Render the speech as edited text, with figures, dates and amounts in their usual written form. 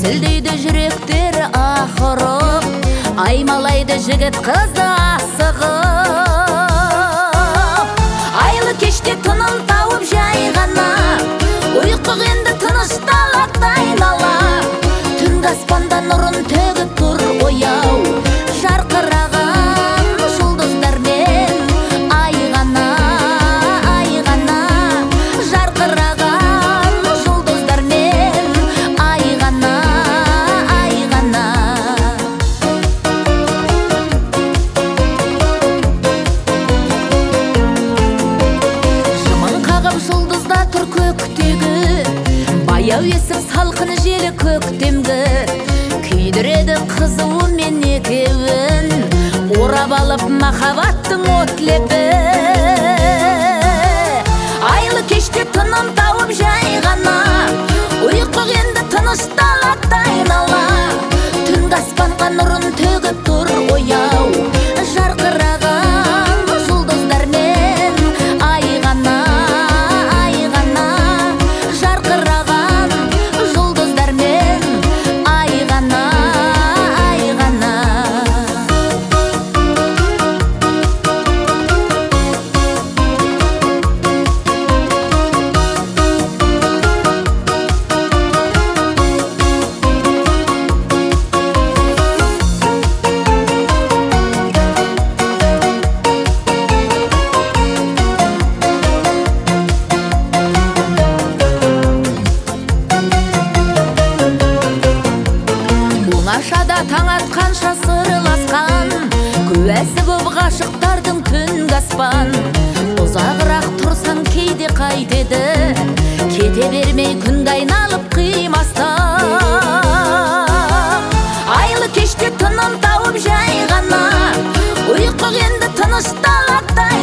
Дүрсілдейді жүректері ақырып, аймалайды жігіт қызы асығып. Айлы кеште тыным тауып жай ғана, ұйқы енді тынышталады айнала. Түнгі аспанда нұрын төгіп тұр ояу, жарқыраған жұлдыздармен ай ғана, жарқыраған жұлдыздармен ай ғана. Жымың қағып жұлдызда тұр көктегі, баяу есіп салқын желі көктемгі. Күйдіреді қызуы мен екеуін, орап алып махаббаттың от лебі. Айлы кеште тыным тауып жай ғана, ұйқы енді тынышталады айнала. Түнгі аспанға нұрын төгіп тұр ояу, жарқыраған жұлдыздармен ай ғана, жарқыраған жұлдыздармен ай ғана. Оңашада таң атқанша сырласқан, куәсі боп ғашықтардың түнгі аспан. Ұзағырақ тұрсаң кейде қайтеді, кете бермей күнге айналып қимастан. Айлы кеште тыным тауып жай ғана, ұйқы енді тынышталады